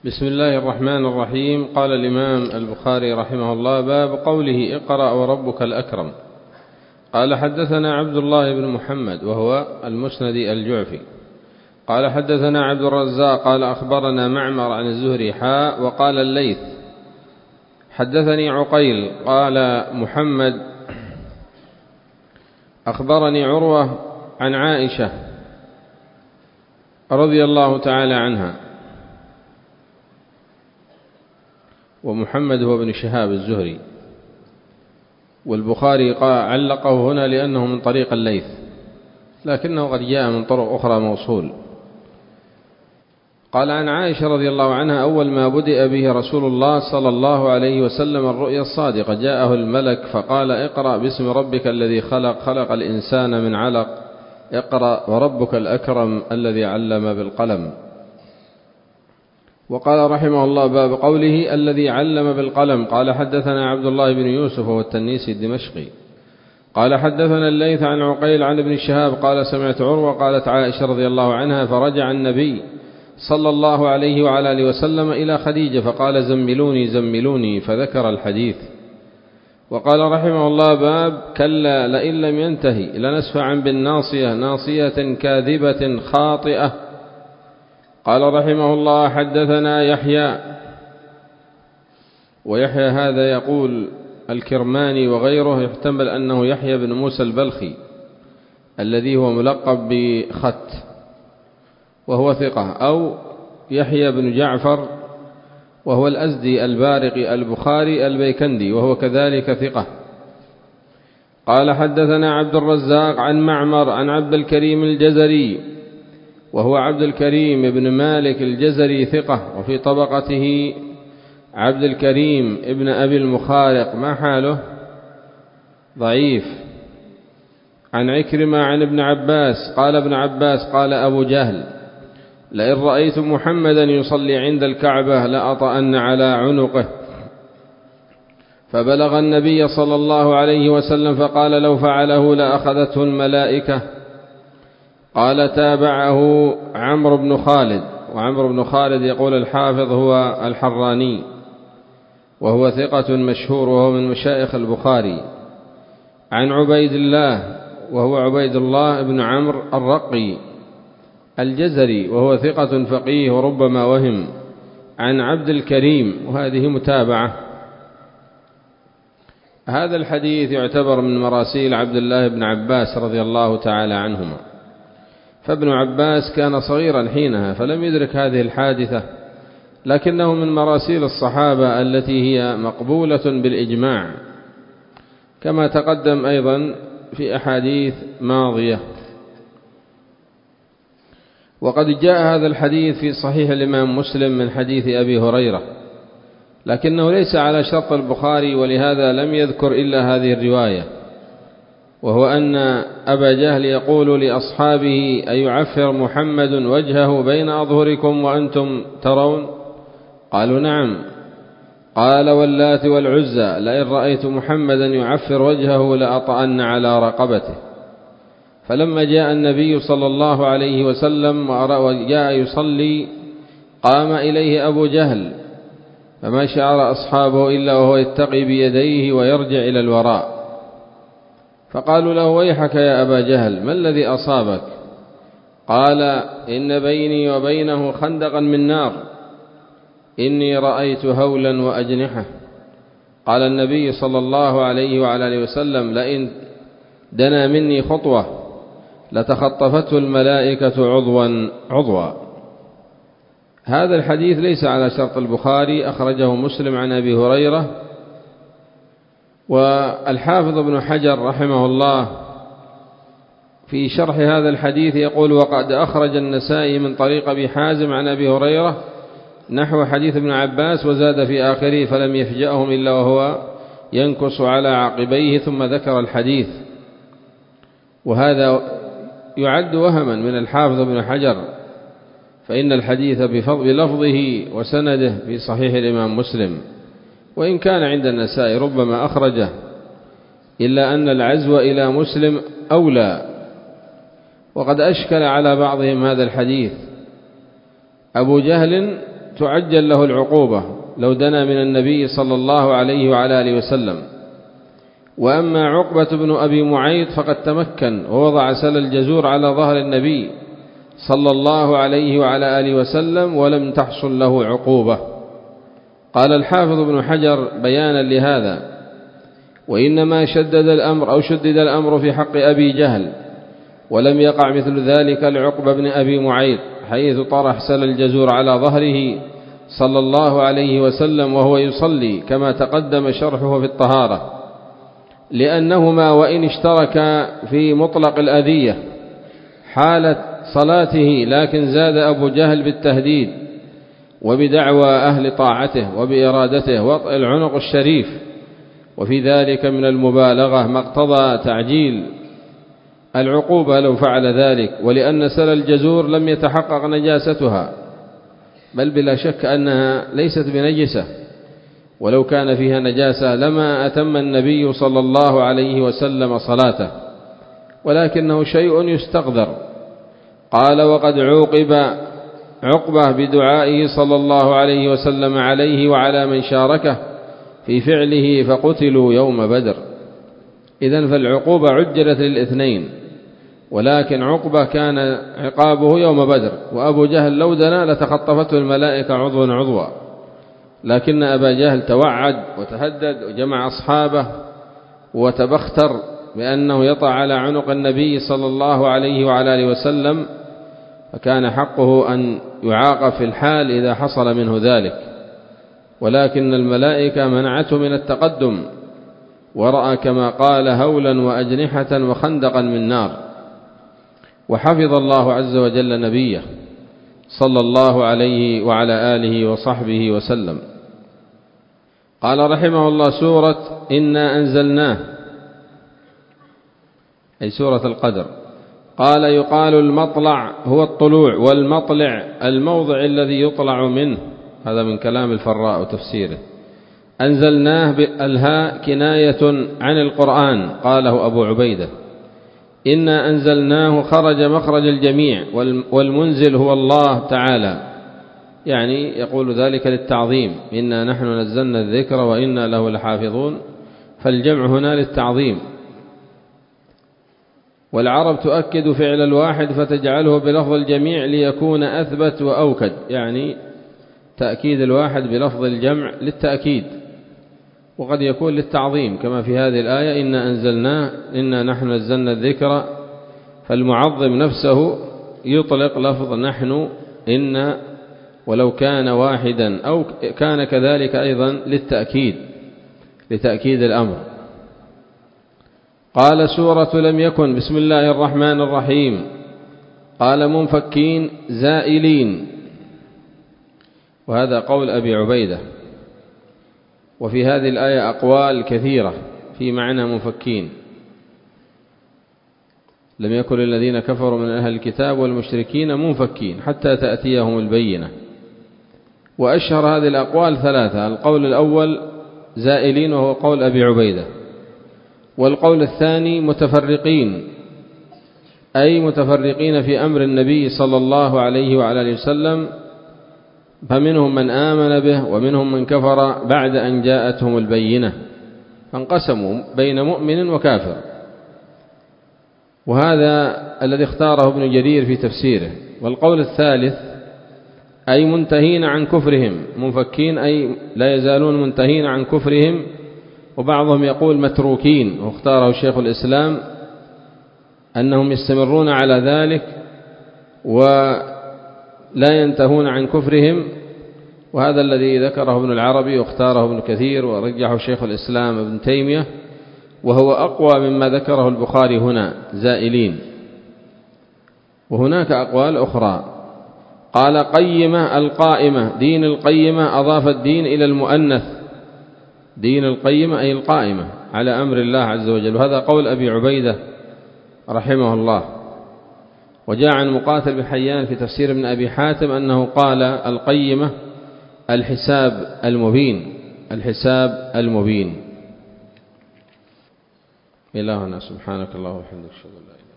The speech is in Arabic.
بسم الله الرحمن الرحيم. قال الإمام البخاري رحمه الله: باب قوله اقرأ وربك الأكرم. قال: حدثنا عبد الله بن محمد وهو المسندي الجعفي قال: حدثنا عبد الرزاق قال: أخبرنا معمر عن الزهري وقال الليث: حدثني عقيل قال محمد: أخبرني عروة عن عائشة رضي الله تعالى عنها. ومحمد هو ابن شهاب الزهري، والبخاري علقه هنا لأنه من طريق الليث، لكنه قد جاء من طرق أخرى موصول. قال: عن عائشة رضي الله عنها: أول ما بدأ به رسول الله صلى الله عليه وسلم الرؤيا الصادقة، جاءه الملك فقال: اقرأ باسم ربك الذي خلق، خلق الإنسان من علق، اقرأ وربك الأكرم الذي علم بالقلم. وقال رحمه الله: باب قوله الذي علم بالقلم. قال: حدثنا عبد الله بن يوسف والتنيسي الدمشقي قال: حدثنا الليث عن عقيل عن ابن شهاب قال: سمعت عروة قالت عائشة رضي الله عنها: فرجع النبي صلى الله عليه وعلى آله وسلم إلى خديجة فقال: زملوني زملوني، فذكر الحديث. وقال رحمه الله: باب كلا لئن لم ينتهي لنسفعا بالناصية، ناصية كاذبة خاطئة. قال رحمه الله: حدثنا يحيى، ويحيى هذا يقول الكرماني وغيره يحتمل أنه يحيى بن موسى البلخي الذي هو ملقب بخت وهو ثقة، أو يحيى بن جعفر وهو الأزدي البارقي البخاري البيكندي وهو كذلك ثقة. قال: حدثنا عبد الرزاق عن معمر عن عبد الكريم الجزري وهو عبد الكريم بن مالك الجزري ثقة، وفي طبقته عبد الكريم ابن أبي المخارق، ما حاله؟ ضعيف. عن عكرمة عن ابن عباس قال: ابن عباس قال أبو جهل: لئن رأيت محمدا يصلي عند الكعبة لأطأن على عنقه. فبلغ النبي صلى الله عليه وسلم فقال: لو فعله لأخذته الملائكة. قال: تابعه عمرو بن خالد، وعمرو بن خالد يقول الحافظ هو الحراني وهو ثقة مشهور وهو من مشايخ البخاري. عن عبيد الله وهو عبيد الله بن عمرو الرقي الجزري وهو ثقة فقيه وربما وهم. عن عبد الكريم، وهذه متابعة. هذا الحديث يعتبر من مراسيل عبد الله بن عباس رضي الله تعالى عنهما، فابن عباس كان صغيرا حينها فلم يدرك هذه الحادثة، لكنه من مراسيل الصحابة التي هي مقبولة بالإجماع، كما تقدم أيضا في أحاديث ماضية. وقد جاء هذا الحديث في صحيح الإمام مسلم من حديث أبي هريرة، لكنه ليس على شرط البخاري، ولهذا لم يذكر إلا هذه الرواية، وهو أن أبا جهل يقول لأصحابه: أيعفر محمد وجهه بين أظهركم وأنتم ترون؟ قالوا: نعم. قال: واللات والعزى لئن رأيت محمدا يعفر وجهه لأطأن على رقبته. فلما جاء النبي صلى الله عليه وسلم وجاء يصلي قام إليه أبو جهل، فما شعر أصحابه إلا وهو يتقي بيديه ويرجع إلى الوراء. فقالوا له: ويحك يا أبا جهل، ما الذي أصابك؟ قال: إن بيني وبينه خندقا من نار، إني رأيت هولا وأجنحة. قال النبي صلى الله عليه وعلى آله وسلم: لئن دنا مني خطوة لتخطفته الملائكة عضوا عضوا. هذا الحديث ليس على شرط البخاري، أخرجه مسلم عن أبي هريرة. والحافظ ابن حجر رحمه الله في شرح هذا الحديث يقول: وقد أخرج النسائي من طريق أبي حازم عن أبي هريرة نحو حديث ابن عباس، وزاد في آخره: فلم يفجأهم إلا وهو ينكص على عقبيه، ثم ذكر الحديث. وهذا يعد وهما من الحافظ ابن حجر، فإن الحديث بلفظه وسنده في صحيح الإمام مسلم، وإن كان عند النسائي ربما أخرجه، إلا أن العزو إلى مسلم أولى. وقد أشكل على بعضهم هذا الحديث. أبو جهل تعجل له العقوبة لو دنا من النبي صلى الله عليه وعلى آله وسلم. وأما عقبة بن أبي معيط فقد تمكن ووضع سل الجزور على ظهر النبي صلى الله عليه وعلى آله وسلم ولم تحصل له عقوبة. قال الحافظ ابن حجر بيانا لهذا: وإنما شدد الأمر في حق أبي جهل، ولم يقع مثل ذلك لعقبة بن أبي معيط، حيث طرح سل الجزور على ظهره صلى الله عليه وسلم وهو يصلي، كما تقدم شرحه في الطهارة، لأنهما وإن اشتركا في مطلق الأذية حالة صلاته، لكن زاد أبو جهل بالتهديد وبدعوى أهل طاعته وبإرادته وطئ العنق الشريف، وفي ذلك من المبالغة ما اقتضى تعجيل العقوبة لو فعل ذلك، ولأن سل الجزور لم يتحقق نجاستها، بل بلا شك أنها ليست بنجسة، ولو كان فيها نجاسة لما أتم النبي صلى الله عليه وسلم صلاته، ولكنه شيء يستقدر. قال: وقد عوقب عقبة بدعائه صلى الله عليه وسلم عليه وعلى من شاركه في فعله فقتلوا يوم بدر. إذن فالعقوبة عجلت للاثنين، ولكن عقبة كان عقابه يوم بدر، وأبو جهل لو دنا لتخطفته الملائكة عضوا عضوا، لكن أبا جهل توعد وتهدد وجمع أصحابه وتبختر بأنه يطع على عنق النبي صلى الله عليه وعلى آله وسلم، فكان حقه أن يعاقب في الحال إذا حصل منه ذلك، ولكن الملائكة منعته من التقدم، ورأى كما قال هولا وأجنحة وخندقا من نار. وحفظ الله عز وجل نبيه صلى الله عليه وعلى آله وصحبه وسلم. قال رحمه الله: سورة إنا أنزلناه، أي سورة القدر. قال: يقال المطلع هو الطلوع، والمطلع الموضع الذي يطلع منه، هذا من كلام الفراء وتفسيره. أنزلناه بالهاء كناية عن القرآن، قاله أبو عبيدة. إنا أنزلناه خرج مخرج الجميع، والمنزل هو الله تعالى، يعني يقول ذلك للتعظيم: إنا نحن نزلنا الذكر وإنا له لحافظون، فالجمع هنا للتعظيم. والعرب تؤكد فعل الواحد فتجعله بلفظ الجميع ليكون أثبت وأوكد، يعني تأكيد الواحد بلفظ الجمع للتأكيد، وقد يكون للتعظيم، كما في هذه الآية: إنا أنزلناه إنا نحن نزلنا الذكر، فالمعظم نفسه يطلق لفظ نحن إنا ولو كان واحدا، أو كان كذلك أيضا لتأكيد الأمر. قال: سورة لم يكن. بسم الله الرحمن الرحيم. قال: منفكين زائلين، وهذا قول أبي عبيدة. وفي هذه الآية أقوال كثيرة في معنى منفكين. لم يكن الذين كفروا من أهل الكتاب والمشركين منفكين حتى تأتيهم البينة. وأشهر هذه الأقوال ثلاثة: القول الأول زائلين، وهو قول أبي عبيدة. والقول الثاني متفرقين، أي متفرقين في أمر النبي صلى الله عليه وعلى آله وسلم، فمنهم من آمن به ومنهم من كفر بعد أن جاءتهم البينة، فانقسموا بين مؤمن وكافر. وهذا الذي اختاره ابن جرير في تفسيره. والقول الثالث أي منتهين عن كفرهم، منفكين أي لا يزالون منتهين عن كفرهم، وبعضهم يقول متروكين، واختاره شيخ الإسلام أنهم يستمرون على ذلك ولا ينتهون عن كفرهم، وهذا الذي ذكره ابن العربي واختاره ابن كثير ورجحه شيخ الإسلام ابن تيمية، وهو أقوى مما ذكره البخاري هنا زائلين. وهناك أقوال أخرى. قال: قيمة القائمة، دين القيمة، أضاف الدين إلى المؤنث، دين القيمة أي القائمة على أمر الله عز وجل، وهذا قول أبي عبيدة رحمه الله. وجاء عن مقاتل بحيان في تفسير ابن أبي حاتم أنه قال: القيمة الحساب المبين، الحساب المبين. إلهنا سبحانك اللهم وبحمدك أشهد أن لا إله إلا أنت.